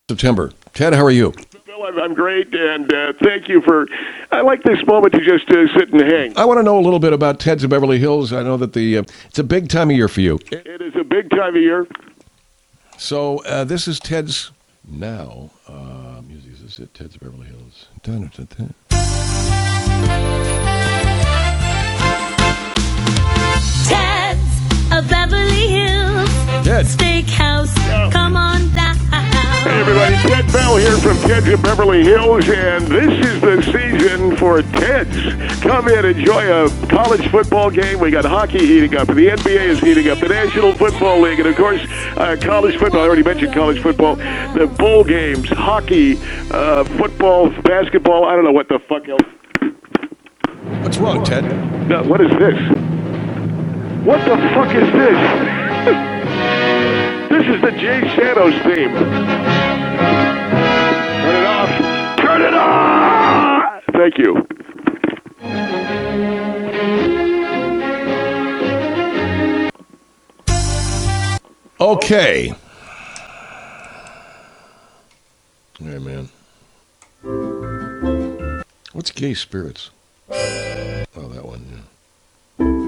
September. Ted, how are you? Bill, I'm great, and thank you for. I like this moment to just sit and hang. I want to know a little bit about Ted's of Beverly Hills. I know that it's a big time of year for you. It is a big time of year. So this is Ted's now. Music is it? Ted's of Beverly Hills. Dun-dun-dun-dun. Ted's of Beverly Hills. Ted. Steakhouse. Yeah. Come on down. Hey everybody, Ted Bell here from Ted's of Beverly Hills, and this is the season for Ted's. Come in, enjoy a college football game. We got hockey heating up, the NBA is heating up, the National Football League, and of course, college football. I already mentioned college football. The bowl games, hockey, football, basketball. I don't know what the fuck else. What's wrong, Ted? No, what is this? What the fuck is this? This is the Jay Santos theme. Turn it off. Turn it off! Thank you. Okay. All right, man. What's Gay Spirits? Oh, that one, yeah.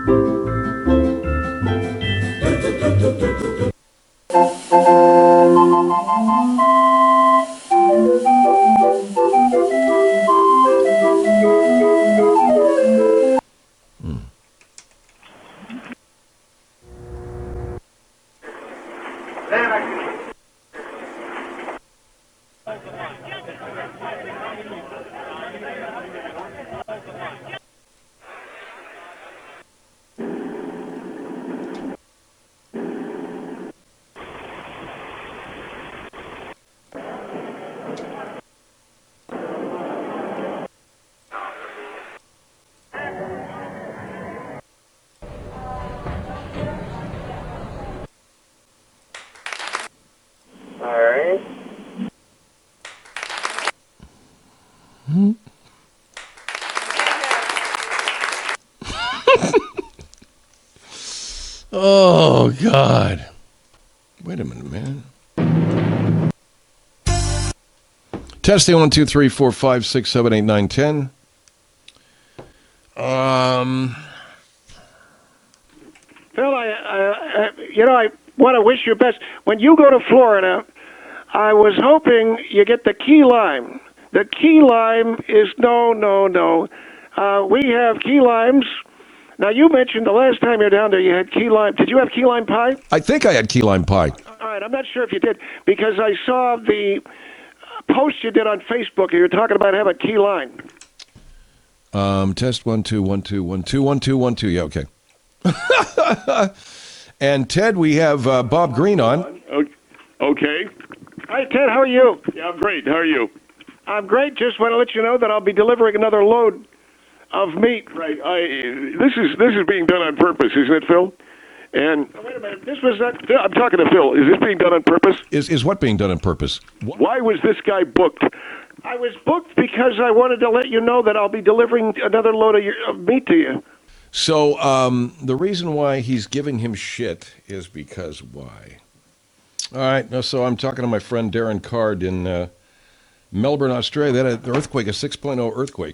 Oh, God. Wait a minute, man. Testing 1, 2, 3, 4, 5, 6, 7, 8, 9, 10. Phil, I want to wish you best. When you go to Florida, I was hoping you get the key lime. The key lime is no. We have key limes. Now, you mentioned the last time you were down there you had key lime. Did you have key lime pie? I think I had key lime pie. All right, I'm not sure if you did, because I saw the post you did on Facebook. You were talking about having key lime. Test 1, 2, 1, 2, 1, 2, 1, 2, 1, 2. Yeah, okay. And Ted, we have Bob Green on. Okay. Hi, Ted. How are you? Yeah, I'm great. How are you? I'm great. Just want to let you know that I'll be delivering another load of meat. Right. This is being done on purpose, isn't it, Phil? And wait a minute. This was not. I'm talking to Phil. Is this being done on purpose? Is what being done on purpose? Why was this guy booked? I was booked because I wanted to let you know that I'll be delivering another load of meat to you. So the reason why he's giving him shit is because why? All right. So I'm talking to my friend Darren Card in Melbourne, Australia. They had an earthquake, a 6.0 earthquake.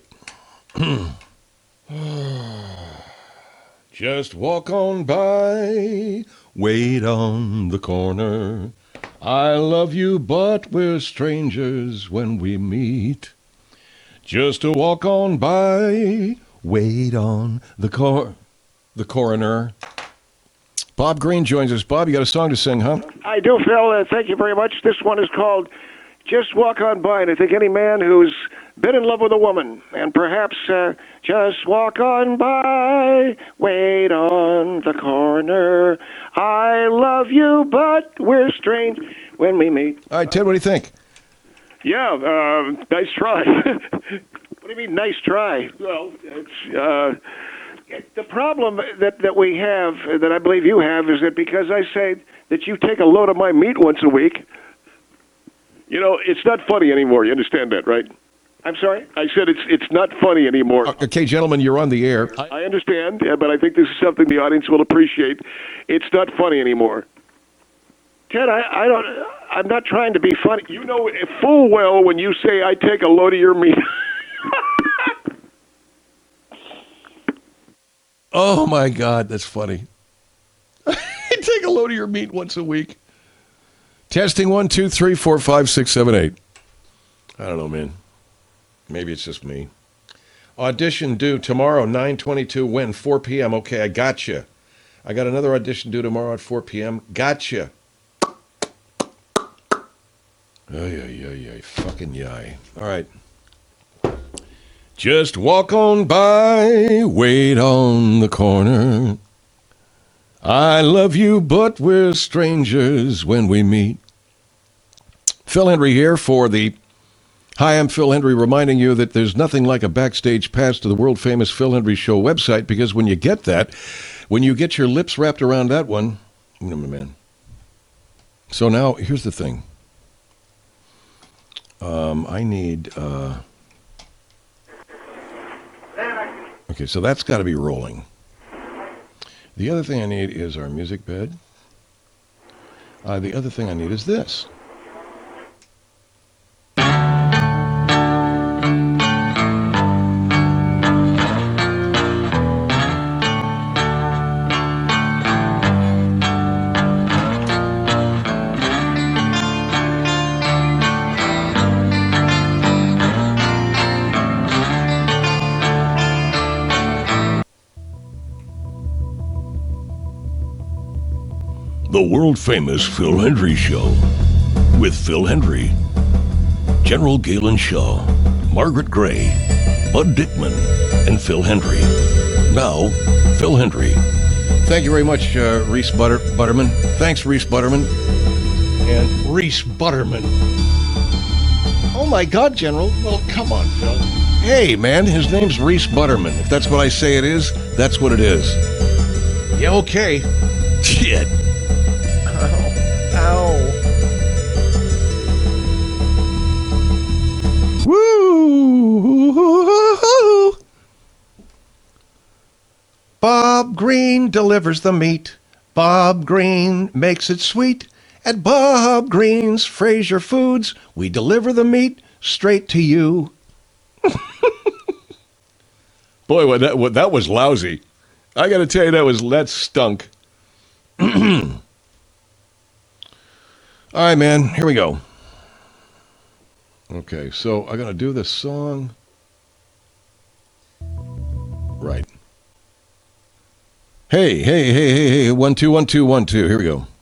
Just walk on by, wait on the corner. I love you, but we're strangers when we meet. Just to walk on by, wait on the coroner. Bob Green joins us. Bob, you got a song to sing, huh? I do, Phil. Thank you very much. This one is called Just Walk On By. And I think any man who's been in love with a woman and perhaps just walk on by, wait on the corner. I love you, but we're strange when we meet. All right, Ted, what do you think? Yeah, nice try. What do you mean, nice try? Well, it's the problem that we have, that I believe you have, is that because I say that you take a load of my meat once a week, you know, it's not funny anymore. You understand that, right? I'm sorry? I said it's not funny anymore. Okay, gentlemen, you're on the air. I understand, but I think this is something the audience will appreciate. It's not funny anymore. Ted, I I'm not trying to be funny. You know full well when you say I take a load of your meat. Oh, my God, that's funny. I take a load of your meat once a week. Testing 1, 2, 3, 4, 5, 6, 7, 8. I don't know, man. Maybe it's just me. Audition due tomorrow, 9/22. When? 4 p.m. Okay, I got you. I got another audition due tomorrow at 4 p.m. Gotcha. Ay. Fucking yay. All right. Just walk on by, wait on the corner. I love you, but we're strangers when we meet. Phil Hendrie here for the... Hi, I'm Phil Hendrie, reminding you that there's nothing like a backstage pass to the world-famous Phil Hendrie Show website, because when you get that, when you get your lips wrapped around that one, man. So now, here's the thing. I need... Okay, so that's got to be rolling. The other thing I need is our music bed. The other thing I need is this. The world-famous Phil Hendrie Show with Phil Hendrie, General Galen Shaw, Margaret Gray, Bud Dickman, and Phil Hendrie. Now, Phil Hendrie. Thank you very much, Reese Butterman. Thanks, Reese Butterman. And Reese Butterman. Oh, my God, General. Well, come on, Phil. Hey, man, his name's Reese Butterman. If that's what I say it is, that's what it is. Yeah, okay. Shit. Ow. Woo! Bob Green delivers the meat. Bob Green makes it sweet. At Bob Green's Fraser Foods, we deliver the meat straight to you. Boy, that was lousy. I got to tell you, that stunk. All right, man, here we go. Okay, so I'm going to do this song. Right. Hey, 1 2 1 2 1 2. Here we go.